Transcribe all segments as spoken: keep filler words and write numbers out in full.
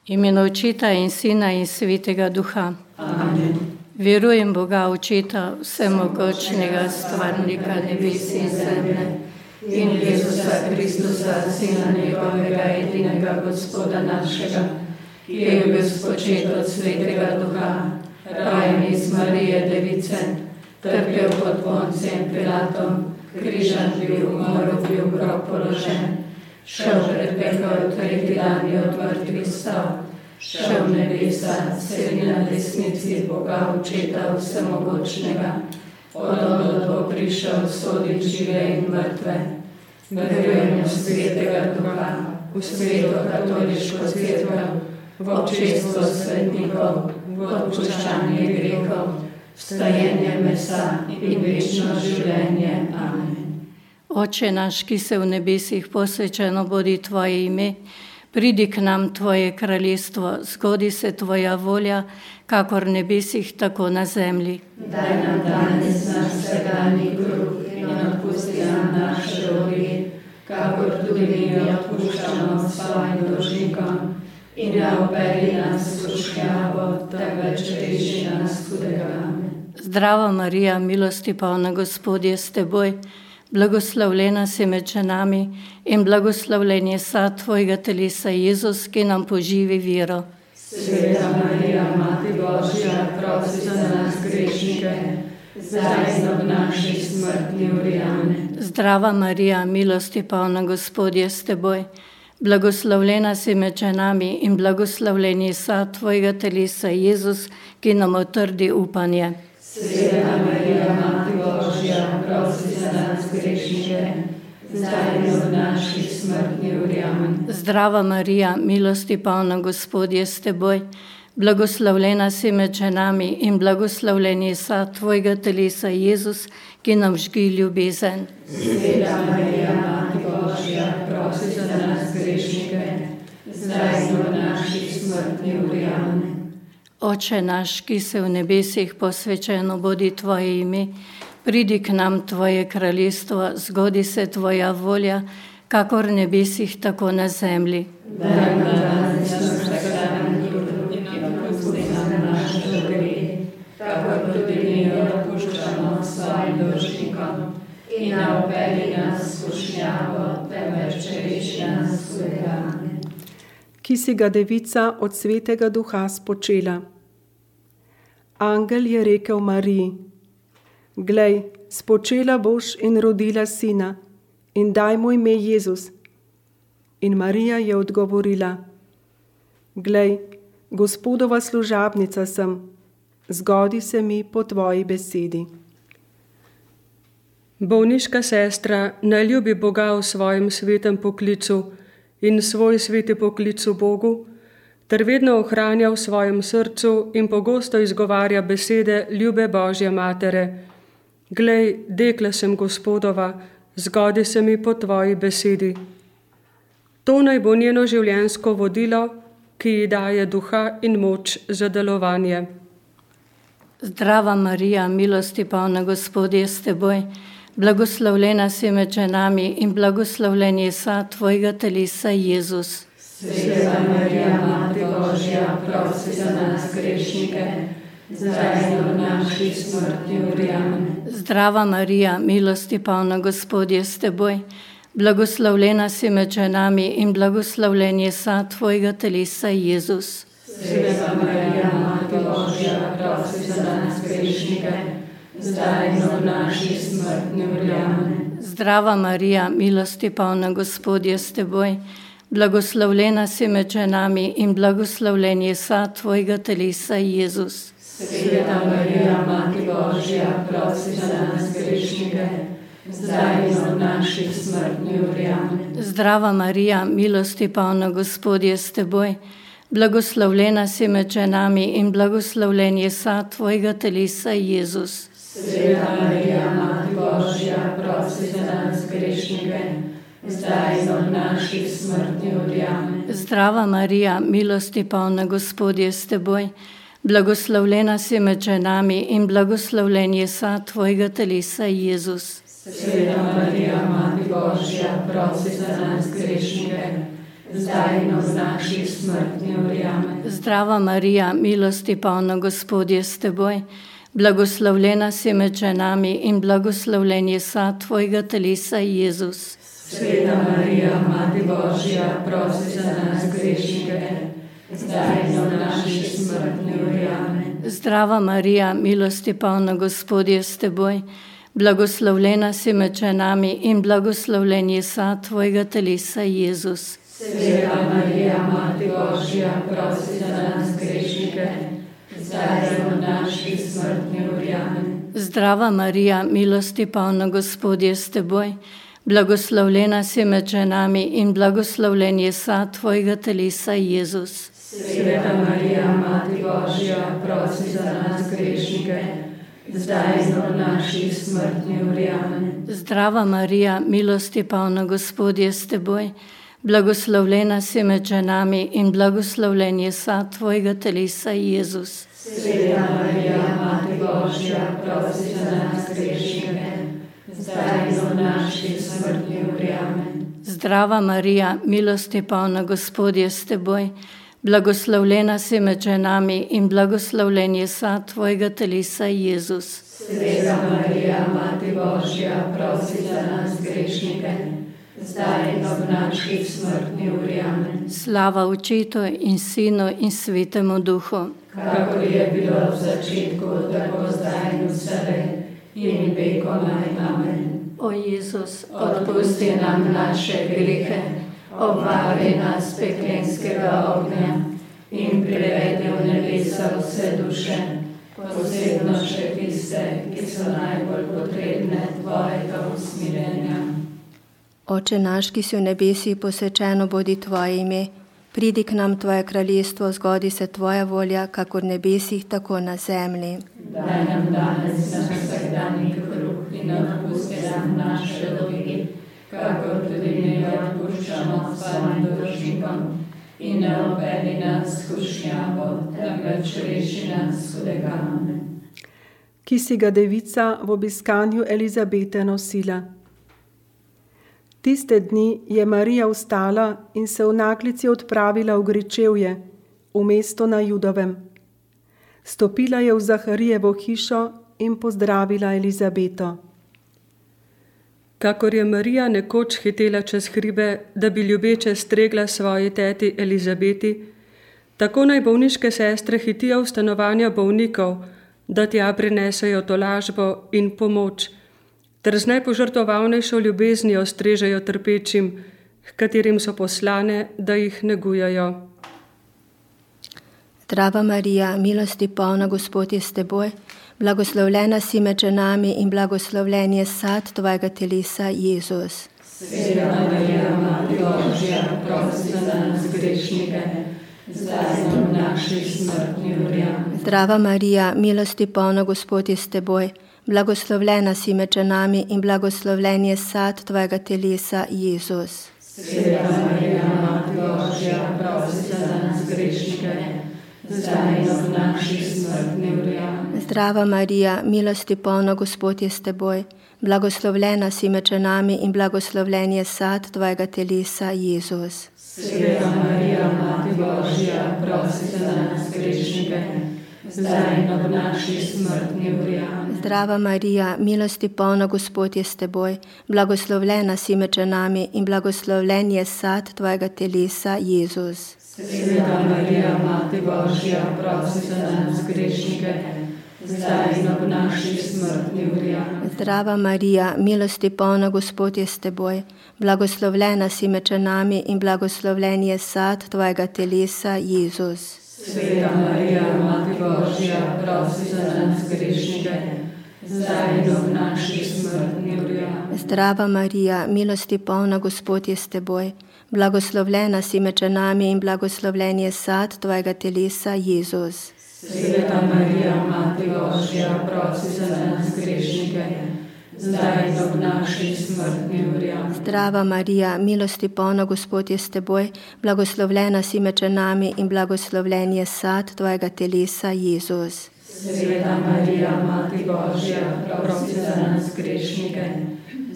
Imenu Očeta in Sina in Svetega Duha. Amen. Verujem Boga Očeta, vsemogočnega stvarnika nebes in zemlje, in Jezusa Kristusa, Sina njegovega, edinega Gospoda našega, ki je bil spočet od Svetega Duha, rojen iz Marije Device, trpel pod Poncijem Pilatom, križan bil, umrl, bil v grob položen, šel pred pekel, tretji dan je od mrtvih vstal, šel v nebesa, sedi na desnici Boga Očeta vsemogočnega, od bo prišel sodit žive in mrtve. Verujem v Svetega Duha, v Sveto katoliško cerkev, v občestvo svetnikov, v odpuščanje grehov, vstajenje mesa in večno življenje. Amen. Oče naš, ki se v nebesih, posvečeno bodi Tvoje ime, pridi k nam Tvoje kraljestvo, zgodi se Tvoja volja, kakor v nebesih, tako na zemlji. Daj nam danes naš vsakdanji kruh in odpusti nam naše dolge, kakor tudi mi odpuščamo svojim dolžnikom, in ne vpelji nas v skušnjavo, temveč reši nas hudega. Zdrava Marija, milosti polna, Gospod je s teboj, blagoslovljena si med ženami in blagoslovljen je sad Tvojega telesa, Jezus, ki nam poživi vero. Sveta Marija, Mati Božja, prosi za nas grešnike, zdaj in ob naši smrtni uri. Amen. Zdrava Marija, milosti polna, Gospod je s teboj, blagoslovljena si med ženami in blagoslovljen je sad Tvojega telesa, Jezus, ki nam utrdi upanje. Sveta Marija, Mati Božja, prosi za nas grešnike, zdaj in ob naši smrtni uri. Amen. Zdrava Marija, milosti polna, Gospod je s teboj, blagoslovljena si med ženami in blagoslovljen je sad Tvojega telesa, Jezus, ki nam žgi ljubezen. Sveta Marija, Mati Božja, prosi za nas grešnike, zdaj in ob naši smrtni uri. Amen. Oče naš, ki se v nebesih, posvečeno bodi Tvoje ime, pridi k nam Tvoje kraljestvo, zgodi se Tvoja volja, kakor v nebesih, tako na zemlji. Daj nam danes naš vsakdanji kruh in odpusti nam naše dolge, kakor tudi mi odpuščamo svojim dolžnikom, in ne vpelji nas v skušnjavo, temveč reši nas hudega. Ki si ga devica od Svetega Duha spočela. Angel je rekel Mariji: Glej, spočela boš in rodila sina, in daj mu ime Jezus. In Marija je odgovorila: Glej, Gospodova služabnica sem, zgodi se mi po Tvoji besedi. Bolniška sestra naj ljubi Boga v svojem svetem poklicu in svoj sveti poklic v Bogu, ter vedno ohranja v svojem srcu in pogosto izgovarja besede ljube Božje matere: Glej, dekle sem Gospodova, zgodi se mi po Tvoji besedi. To naj bo njeno življenjsko vodilo, ki ji daje duha in moč za delovanje. Zdrava Marija, milosti polna, Gospod je s teboj, blagoslovljena si med ženami in blagoslovljen je sad Tvojega telesa, Jezus. Sveta Marija, Mati Božja, prosi za nas grešnike, zdaj in ob naši smrtni uri. Amen. Zdrava Marija, milosti polna, Gospod je s teboj, blagoslovljena si med ženami in blagoslovljen je sad Tvojega telesa, Jezus. Sveta Marija, Mati Božja, prosi za nas grešnike, zdaj in ob naši smrtni uri. Amen. Zdrava Marija, milosti polna, Gospod je s teboj, blagoslovljena si med ženami in blagoslovljen je sad Tvojega telesa, Jezus. Sveta Marija, Mati Božja, prosi za nas grešnike, zdaj in ob naši smrtni uri. Amen. Zdrava Marija, milosti polna, Gospod je s teboj, blagoslovljena si med ženami in blagoslovljen je sad Tvojega telesa, Jezus. Sveta Marija, Mati Božja, prosi za nas grešnike, zdaj in ob naši smrtni uri. Amen. Zdrava Marija, milosti polna, Gospod je s teboj, blagoslovljena si med ženami in blagoslovljen je sad Tvojega telesa, Jezus. Sveta Marija, Mati Božja, prosi za nas grešnike, zdaj in ob naši smrtni uri. Amen. Zdrava Marija, milosti polna, Gospod je s teboj. Blagoslovljena si med ženami in blagoslovljen je sad tvojega telesa, Jezus. Sveta Marija, Mati Božja, prosi za nas grešnike, zdaj in v naši smrtni uri. Amen. Zdrava Marija, milosti polna, Gospod je s teboj. Blagoslovljena si med ženami in blagoslovljen je sad tvojega telesa, Jezus. Sveta Marija, Mati Božja, prosi za nas grešnike, zdaj in v naši smrtni uri. Amen. Zdrava Marija, milosti polna, Gospod je s teboj. Blagoslovljena si med ženami in blagoslovljen je sad tvojega telesa, Jezus. Sveta Marija, Mati Božja, prosi za nas grešnike, zdaj in v naši smrtni uri. Amen. Zdrava Marija, milosti polna, Gospod je s teboj. Blagoslovljena si med ženami in blagoslovljen je sad tvojega telesa, Jezus. Sveta Marija, Mati Božja, prosi za nas grešnike, zdaj in v naši smrtni uri. Amen. Zdrava Marija, milosti polna, Gospod je s teboj. Blagoslovljena si med ženami in blagoslovljen je sad tvojega telesa, Jezus. Sveta Marija, Mati Božja, prosi za nas grešnike, zdaj in v naši smrtni uri. Amen. Slava Očetu in Sinu in Svetemu Duhu. Kakor je bilo v začetku, tako zdaj in vselej in vekomaj. Amen. O Jezus, Odpusti nam naše grehe, obvari nas peklenskega ognja in privedi v nebesa vse duše, posebno še tiste, ki so najbolj potrebne tvojega usmiljenja. Oče naš, ki si v nebesih, posvečeno bodi tvoje ime. Pridi k nam tvoje kraljestvo, zgodi se tvoja volja, kakor v nebesih, tako na zemlji. Daj nam danes naš vsakdanji kruh in odpusti nam naše dolge, kakor tudi mi odpuščamo svojim dolžnikom. In ne uvedi nas v skušnjavo, temveč reši nas hudega. Amen. Ki si ga devica v obiskanju Elizabete nosila. Tiste dni je Marija vstala in se v naglici odpravila v Gričevje, v mesto na Judovem. Stopila je v Zaharijevo hišo in pozdravila Elizabeto. Kakor je Marija nekoč hitela čez hribe, da bi ljubeče stregla svoji teti Elizabeti, tako naj bolniške sestre hitijo v stanovanja bolnikov, da tja prinesejo tolažbo in pomoč, ter z najpožrtovalnejšo ljubeznijo strežejo trpečim, h katerim so poslane, da jih negujejo. Zdrava Marija, milosti polna, Gospod je s teboj. Blagoslovljena si med ženami in blagoslovljen je sad tvojega telesa, Jezus. Sveta Marija, Mati Božja, prosi za nas grešnike, zdaj in v naši smrtni uri. Zdrava Marija, milosti polna, Gospod je s teboj. Blagoslovljena si med ženami in blagoslovljen je sad tvojega telesa, Jezus. Sveta Marija, Mati Božja, prosi za nas grešnike, zdaj in v naši smrtni uri. Zdrava Marija, milosti polna, Gospod je s teboj. Blagoslovljena si med ženami in blagoslovljen je sad tvojega telesa, Jezus. Sveta Marija, Mati Božja, prosi za nas grešnike, zdaj in v naši smrtni uri. Zdrava Marija, milosti polna, Gospod je s teboj. Blagoslovljena si med ženami in blagoslovljen je sad tvojega telesa, Jezus. Sveta Marija, Mati Božja, prosi za nas grešnike, zdaj in v naši smrtni uri. Zdrava Marija, milosti polna, Gospod je s teboj. Blagoslovljena si med ženami in blagoslovljen je sad tvojega telesa, Jezus. Sveta Marija, Mati Božja, prosi za nas grešnike, zdaj in v naši smrtni uri. Zdrava Marija, milosti polna, Gospod je s teboj. Blagoslovljena si med ženami in blagoslovljen je sad tvojega telesa, Jezus. Sveta Marija, Mati Božja, prosi za nas grešnike, zdaj in v naši smrtni uri. Zdrava Marija, milosti polna, Gospod je s teboj. Blagoslovljena si med ženami in blagoslovljen je sad tvojega telesa, Jezus. Sveta Marija, Mati Božja, prosi za nas grešnike,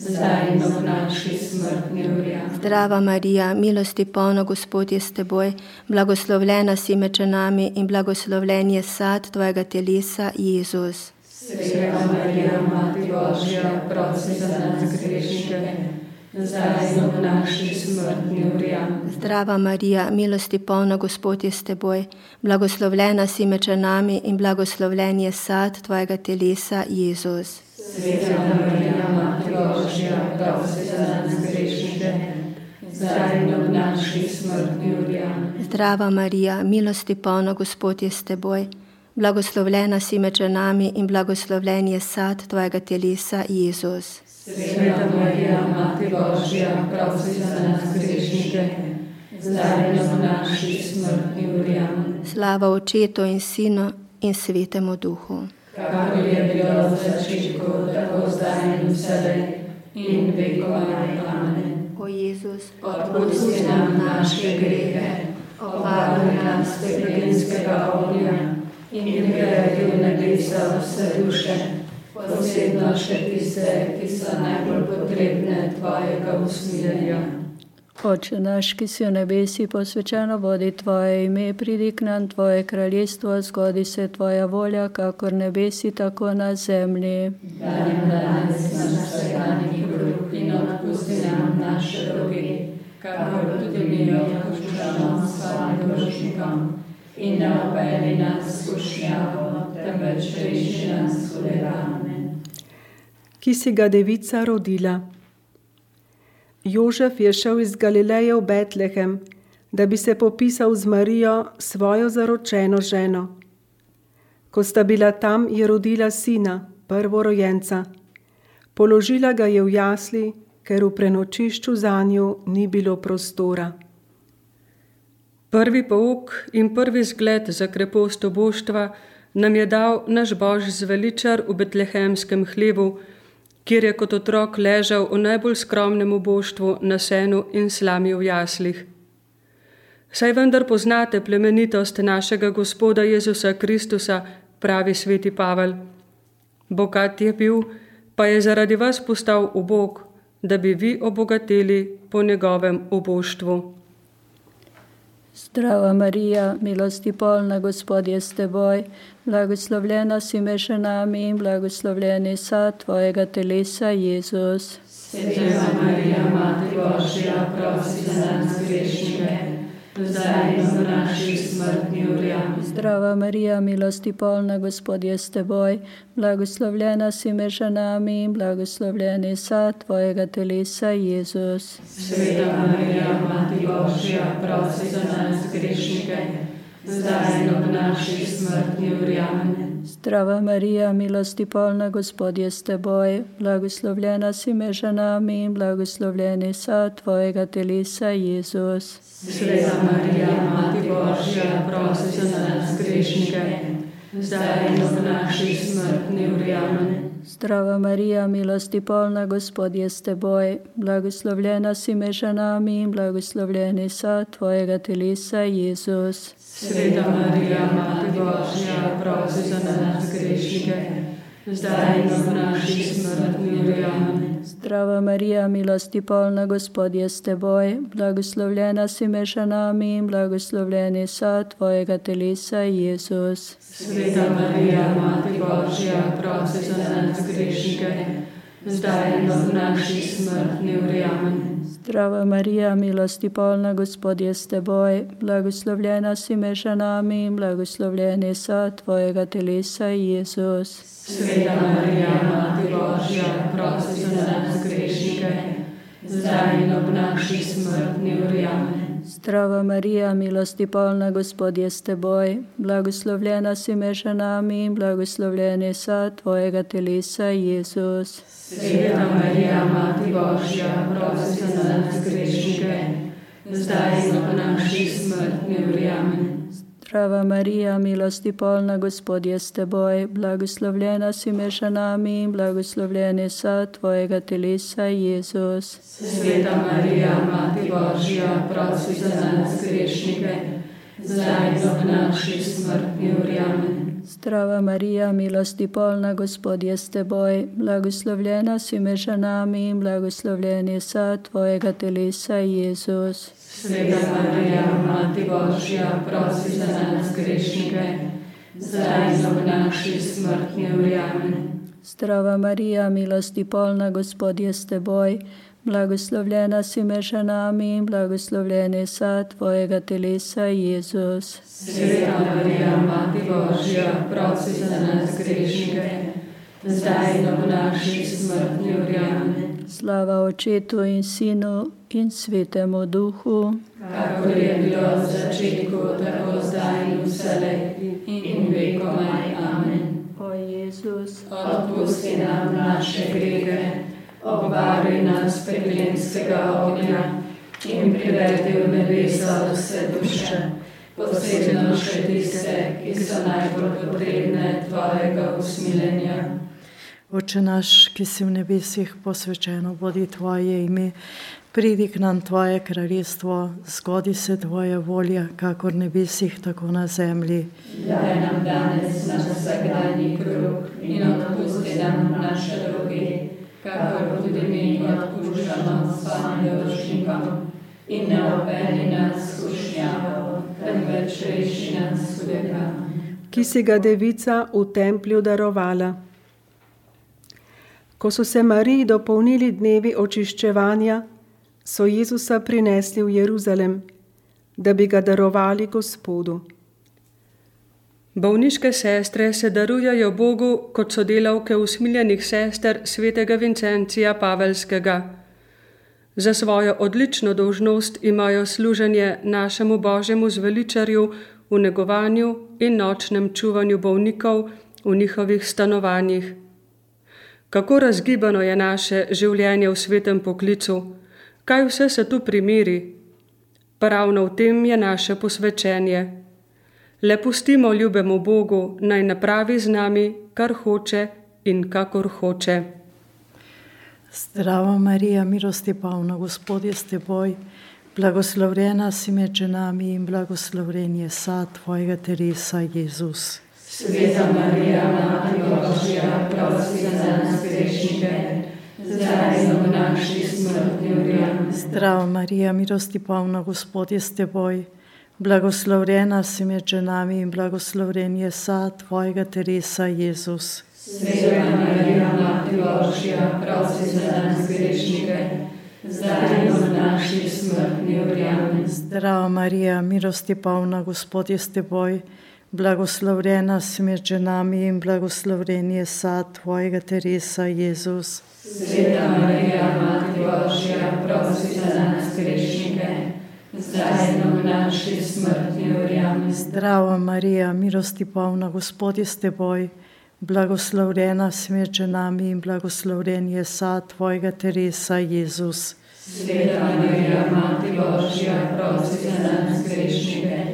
zdaj in ob naši smrtni uri. Zdrava Marija, milosti polna, Gospod je s teboj, blagoslovljena si med ženami in blagoslovljen je sad tvojega telesa, Jezus. Sveta Marija, Mati Božja, prosi za nas grešnike, zdaj in ob naši smrtni uri. Zdrava Marija, milosti polna, Gospod je s teboj, blagoslovljena si med ženami in blagoslovljen je sad tvojega telesa, Jezus. Sveta Marija, Mati Božja, prosi za nas grešnike, zdaj in ob naši smrtni uri. Zdrava Marija, milosti polna, Gospod je s teboj, blagoslovljena si med ženami in blagoslovljen je sad tvojega telesa, Jezus. Sveta Marija, Mati Božja, prosi za nas grešnike, zdaj in ob naši smrtni uri. Slava Očetu in Sinu in Svetemu Duhu. Kakor je bilo v začetku, tako zdaj in vselej in vekomaj. Amen. O Jezus, odpusti nam naše grehe, obvaruj nas tepenskega ognja in privedi v nebesa vse duše, posebno še tiste, ki so najbolj potrebne tvojega usmiljenja. Oče naš, ki si v nebesi, posvečeno bodi tvoje ime, pridi k nam tvoje kraljestvo, zgodi se tvoja volja, kakor nebesi, tako na zemlji. Daj nam danes naš vsakdanji kruh in odpusti nam naše dolge, kakor tudi mi odpuščamo svojim dolžnikom. In ne opelji nas v skušnjavo, temveč reši nas hudega. Amen. Ki si ga devica rodila. Jožef je šel iz Galileje v Betlehem, da bi se popisal z Marijo, svojo zaročeno ženo. Ko sta bila tam, je rodila sina, prvorojenca. Položila ga je v jasli, ker v prenočišču zanju ni bilo prostora. Prvi pouk in prvi zgled za krepost oboštva nam je dal naš Božji zveličar v betlehemskem hlevu, kjer je kot otrok ležal v najbolj skromnem oboštvu na senu in slami v jaslih. Saj vendar poznate plemenitost našega Gospoda Jezusa Kristusa, pravi sveti Pavel. Bogat je bil, pa je zaradi vas postal ubog, da bi vi obogateli po njegovem oboštvu. Zdrava Marija, milosti polna, Gospod je s teboj, blagoslovljena si med ženami in blagoslovljen je sad tvojega telesa, Jezus. Sveta Marija, Mati Božja, prosi za nas grešnike, zdaj in v naši smrtni uri. Zdrava Marija, milosti polna, Gospod je s teboj, blagoslovljena si med ženami in blagoslovljen je sad tvojega telesa, Jezus. Sveta Marija, Mati Božja, prosi za nas grešnike, zdaj in ob naši smrtni uri. Zdrava Marija, milosti polna, Gospod je s teboj, blagoslovljena si med ženami in blagoslovljen je sad tvojega telesa, Jezus. Sveta Marija, Mati Božja, prosi za nas grešnike, zdaj in ob naši smrtni uri. Zdrava Marija, milosti polna, Gospod je s teboj, blagoslovljena si med ženami in blagoslovljen je sad tvojega telesa, Jezus. Sveta Marija, Mati Božja, prosi za nas grešnike, zdaj in ob naši smrtni uri. Zdrava Marija, milosti polna, Gospod je s teboj, blagoslovljena si med ženami in blagoslovljen je sad tvojega telesa, Jezus. Sveta Marija, Mati Božja, prosi za nas grešnike, zdaj in ob naši smrtni uri. Zdrava Marija, milosti polna, Gospod je s teboj, blagoslovljena si med ženami in blagoslovljen je sad tvojega telesa, Jezus. Sveta Marija, Mati Božja, prosi za nas grešnike, zdaj in ob naši smrtni uri. Zdrava Marija, milosti polna, Gospod je s teboj, blagoslovljena si med ženami in blagoslovljen je sad tvojega telesa, Jezus. Sveta Marija, Mati Božja, prosi za nas grešnike, zdaj in ob naši smrtni uri. Zdrava Marija, milosti polna, Gospod je s teboj, blagoslovljena si med ženami in blagoslovljen je sad tvojega telesa, Jezus. Sveta Marija, Mati Božja, prosi za nas grešnike, zdaj in ob naši smrtni uri. Zdrava Marija, milosti polna, Gospod je s teboj, blagoslovljena si med ženami in blagoslovljen je sad tvojega telesa, Jezus. Sveta Marija, Mati Božja, prosi za nas grešnike, zdaj in ob naši smrtni uri. Amen. Zdrava Marija, milosti polna, Gospod je s teboj, blagoslovljena si med ženami in blagoslovljen je sad tvojega telesa, Jezus. Sveta Marija, Mati Božja, prosi za nas grešnike, zdaj in ob naši smrtni uri. Amen. Slava Očetu in Sinu in Svetemu Duhu, kakor je bilo v začetku, tako zdaj in vselej in vekomaj. Amen. O Jezus, odpusti nam naše grehe, obvari nas peklenskega ognja in privedi v nebesa vse duše, posebno še tiste, ki so najbolj potrebne tvojega usmiljenja. Oče naš, ki si v nebesih, posvečeno bodi tvoje ime, pridi k nam tvoje kraljestvo, zgodi se tvoja volja, kakor v nebesih, tako na zemlji. Daj nam danes naš vsakdanji kruh in odpusti nam naše dolge, kakor tudi mi odpuščamo svojim dolžnikom. In ne vpelji nas v skušnjavo, temveč reši nas hudega. Ki si ga devica v templju darovala. Ko so se Mariji dopolnili dnevi očiščevanja, so Jezusa prinesli v Jeruzalem, da bi ga darovali Gospodu. Bolniške sestre se darujajo Bogu kot sodelavke usmiljenih sester svetega Vincencija Pavelskega. Za svojo odlično dolžnost imajo služenje našemu Božjemu zveličarju v negovanju in nočnem čuvanju bolnikov v njihovih stanovanjih. Kako razgibano je naše življenje v svetem poklicu, kaj vse se tu primeri. Ravno v tem je naše posvečenje. Le pustimo ljubemu Bogu, naj napravi z nami, kar hoče in kakor hoče. Zdrava Marija, milosti polna, Gospod je s teboj, blagoslovljena si med ženami in blagoslovljen je sad tvojega telesa, Jezus. Sveta Marija, Mati Božja, prosi za nas grešnike, zdaj in ob naši smrtni uri. Zdrava Marija, milosti polna, Gospod je s teboj, blagoslovljena si med ženami in blagoslovljen je sad tvojega telesa, Jezus. Sveta Marija, Mati Božja, prosi za nas grešnike, zdaj in ob naši smrtni uri. Zdrava Marija, milosti polna, Gospod je s teboj, blagoslovljena si med ženami in blagoslovljen je sad tvojega telesa, Jezus. Sveta Marija, Mati Božja, prosi za nas grešnike, zdaj in ob naši smrtni uri. Zdrava Marija, milosti polna, Gospod je s teboj, blagoslovljena si med ženami in blagoslovljen je sad tvojega telesa, Jezus. Sveta Marija, Mati Božja, prosi za nas grešnike,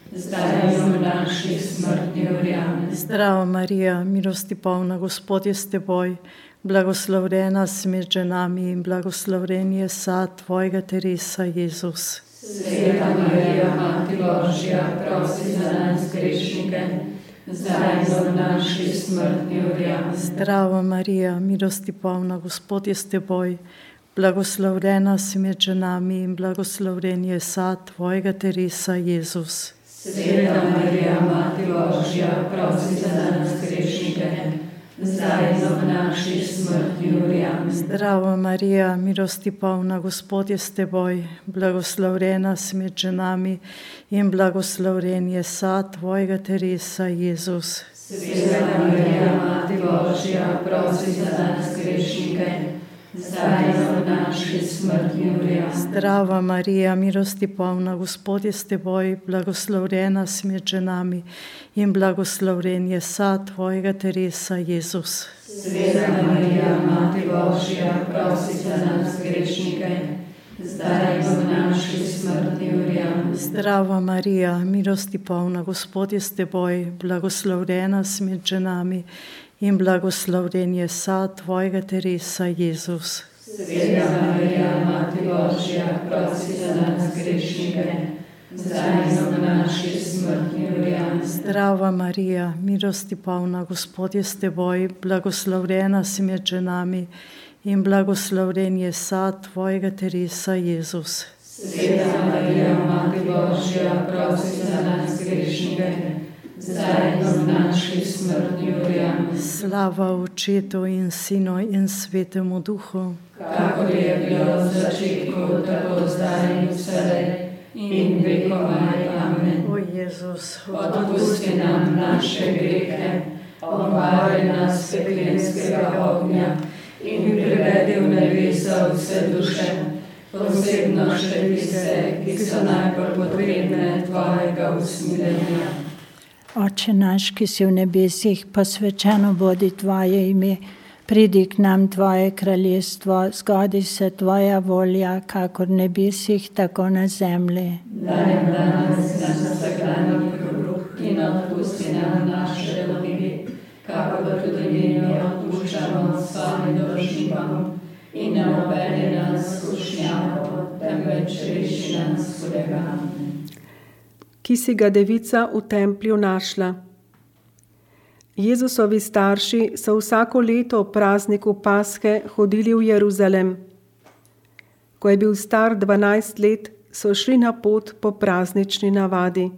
zdaj in ob naši smrtni uri. Zdrava Marija, milosti polna, Gospod je s teboj, blagoslovljena si med ženami in blagoslovljen je sad tvojega telesa, Jezus. Sveta Marija, Mati Božja, prosi za nas grešnike, zdaj in ob naši smrtni uri. Zdrava Marija, milosti polna, Gospod je s teboj, blagoslovljena si med ženami in blagoslovljen je sad tvojega telesa, Jezus. Sveta Marija, Mati Božja, prosi za nas grešnike, zdaj in ob naši smrtni uri. Zdrava Marija, milosti polna, Gospod je s teboj, blagoslovljena si med ženami in blagoslovljen je sad tvojega telesa, Jezus. Sveta Marija, Mati Božja, prosi za nas grešnike, zdaj in ob naši smrtni uri. Zdrava Marija, milosti polna, Gospod je s teboj, blagoslovljena si med ženami in blagoslovljen je sad tvojega telesa, Jezus. Sveta Marija, Mati Božja, prosi za nas grešnike, zdaj in ob naši smrtni uri. Zdrava Marija, milosti polna, Gospod je s teboj, blagoslovljena si med ženami in blagoslovljen je sad tvojega telesa, Jezus. Sveta Marija, Mati Božja, prosi za nas grešnike, zdaj in ob naši smrtni uri. Zdrava Marija, milosti polna, Gospod je s teboj, blagoslovljena si med ženami in blagoslovljen je sad tvojega telesa, Jezus. Sveta Marija, Mati Božja, prosi za nas grešnike, zdaj in v naši smrtni uri. Amen. Slava Očetu in Sinu in Svetemu Duhu, kakor je bilo v začetku, tako zdaj in vselej in vekomaj. Amen. O Jezus, odpusti nam naše grehe, obvari nas peklenskega ognja in privedi v nebesa vse duše, posebno še tiste, ki so najbolj potrebne tvojega usmiljenja. Oče naš, ki si v nebesih, posvečeno bodi tvoje ime, pridi k nam tvoje kraljestvo, zgodi se tvoja volja, kakor v nebesih, tako na zemlji. Daj nam danes naš vsakdanji kruh in odpusti nam naše dolги, kakor tudi mi odpuščamo svojim dolžnikom, in ne uvedi nas v skušnjavo, temveč reši nas hudega. Ki si ga devica v templju našla. Jezusovi starši so vsako leto ob prazniku Paske hodili v Jeruzalem. Ko je bil star dvanajst let, so šli na pot po praznični navadi.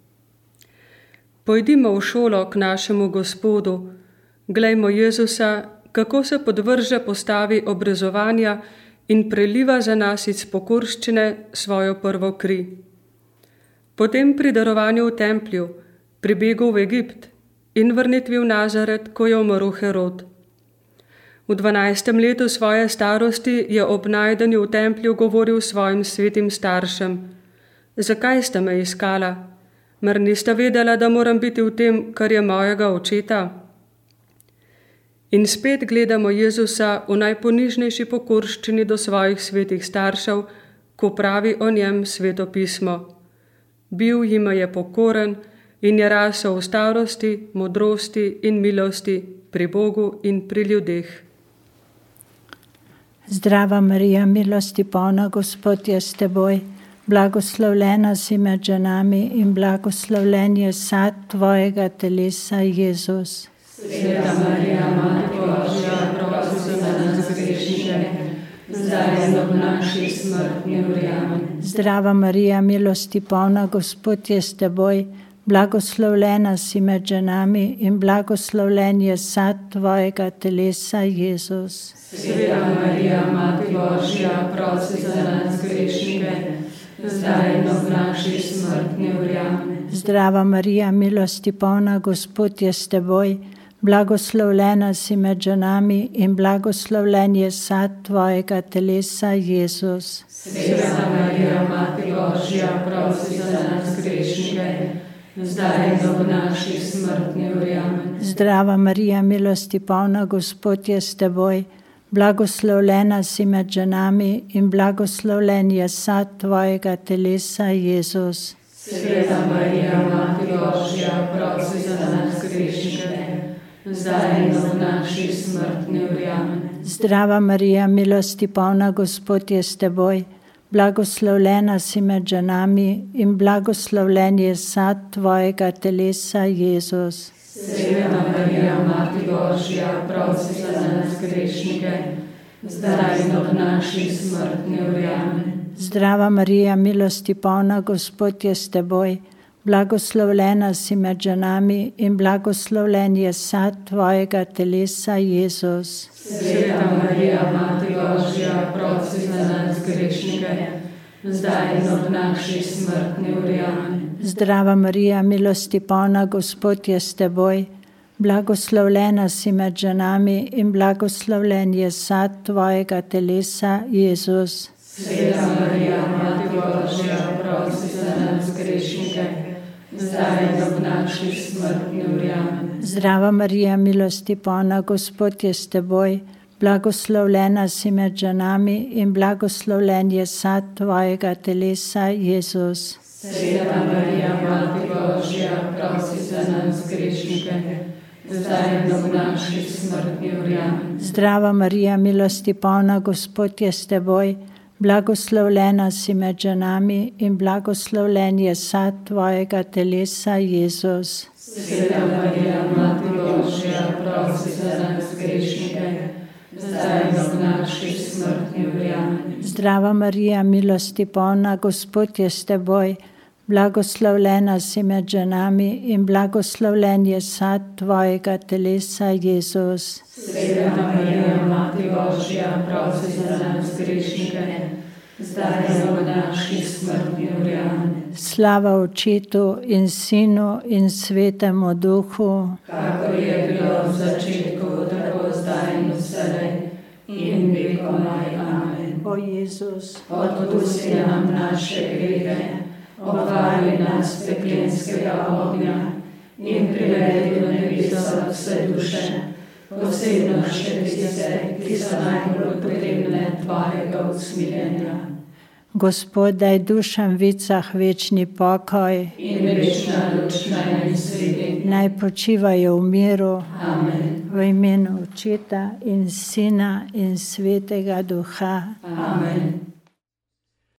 Pojdimo v šolo k našemu Gospodu, glejmo Jezusa, kako se podvrže postavi obrezovanja in preliva za nas iz pokorščine svojo prvo kri. Potem pri darovanju v templju, pri begu v Egipt in vrnitvi v Nazaret, ko je umrl Herod. V dvanajstem letu svoje starosti je ob najdenju v templju govoril svojim svetim staršem: Zakaj ste me iskala? Mar niste vedela, da moram biti v tem, kar je mojega očeta? In spet gledamo Jezusa v najponižnejši pokorščini do svojih svetih staršev, ko pravi o njem Sveto pismo: Bil jima je pokoren in je rasel v starosti, modrosti in milosti pri Bogu in pri ljudeh. Zdrava Marija, milosti polna, Gospod je s teboj, blagoslovljena si med ženami in blagoslovljen je sad tvojega telesa, Jezus. Sveta Marija, Mati Božja, prosi za nas grešnike, zdaj in ob naši smrtni uri. Amen. Zdrava Marija, milosti polna, Gospod je s teboj, blagoslovljena si med ženami in blagoslovljen je sad tvojega telesa, Jezus. Sveta Marija, Mati Božja, prosi za nas grešnike, zdaj in ob naši smrtni uri. Amen. Zdrava Marija, milosti polna, Gospod je s teboj, blagoslovljena si med ženami in blagoslovljen je sad tvojega telesa, Jezus. Sveta Marija, Mati Božja, prosi za nas grešnike, zdaj in ob naši smrtni uri. Amen. Zdrava Marija, milosti polna, Gospod je s teboj, blagoslovljena si med ženami in blagoslovljen je sad tvojega telesa, Jezus. Sveta Marija, Mati Božja, prosi za nas grešnike, zdaj in ob naši smrtni uri. Amen. Zdrava Marija, milosti polna, Gospod je s teboj, blagoslovljena si med ženami in blagoslovljen je sad tvojega telesa, Jezus. Sveta Marija, Mati Božja, prosi za nas grešnike, zdaj in ob naši smrtni uri. Amen. Zdrava Marija, milosti polna, Gospod je s teboj, blagoslovljena si med ženami in blagoslovljen je sad tvojega telesa, Jezus. Sveta Marija, Mati Božja, prosi za nas grešnike, zdaj in ob naši smrtni uri. Amen. Zdrava Marija, milosti polna, Gospod je s teboj, blagoslovljena si med ženami in blagoslovljen je sad tvojega telesa, Jezus. Sveta Marija, Mati Božja, prosi za nas grešnike, zdaj in ob naši smrtni uri. Amen. Zdrava Marija, milosti polna, Gospod je s teboj, blagoslovljena si med ženami in blagoslovljen je sad tvojega telesa, Jezus. Sveta Marija, Mati Božja, prosi za nas grešnike, zdaj in ob naši smrtni uri. Amen. Zdrava Marija, milosti polna, Gospod je s teboj, Blagoslovljena si med ženami in blagoslovljen je sad tvojega telesa, Jezus. Sveta Marija, Mati Božja, prosi za nas grešnike, zdaj in ob naši smrtni uri. Amen. Zdrava Marija, milosti polna, Gospod je s teboj. Blagoslovljena si med ženami in blagoslovljen je sad tvojega telesa, Jezus. Sveta Marija, Mati Božja, prosi za nas grešnike, zdaj in ob naši smrtni uri. Amen. Slava Očetu in Sinu in Svetemu Duhu, kakor je bilo v začetku, tako zdaj in vselej in vekomaj. Amen. o Jezus, odpusti nam naše grehe, obvari nas peklenskega ognja in privedi do nebesa vse duše, posebno še tiste, ki so najbolj potrebne tvojega usmiljenja. Gospod, daj dušam vicah večni pokoj In večna luč naj ne sveti. naj počivajo v miru. Amen. V imenu Očeta in Sina in Svetega Duha. Amen.